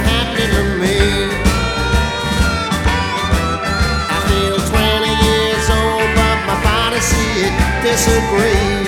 happening to me. I feel 20 years old, but my body see it disagree.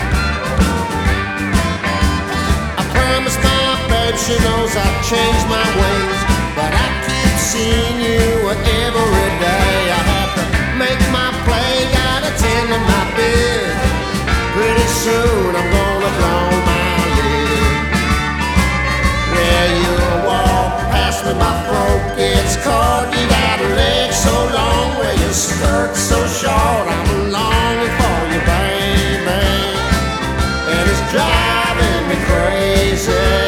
I promised my babe, she knows I've changed my ways, but I keep seeing you every day. I have to make my play, gotta tend to my biz. Pretty soon I'm gonna blow my lid. Where you walk past me, my throat gets caught. You got a leg so long, where your skirt so short. I'm longing for you, baby, and it's driving me crazy.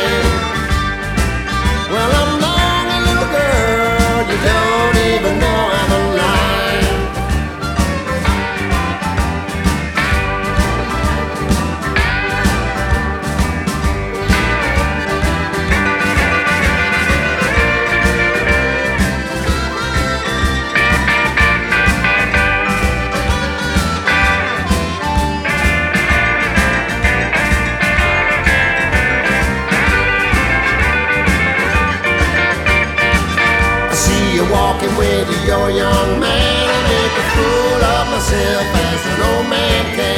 Well, I'm longing, little girl, you don't even know I'm alive. Walking with your young man, I make a fool of myself as an old man can.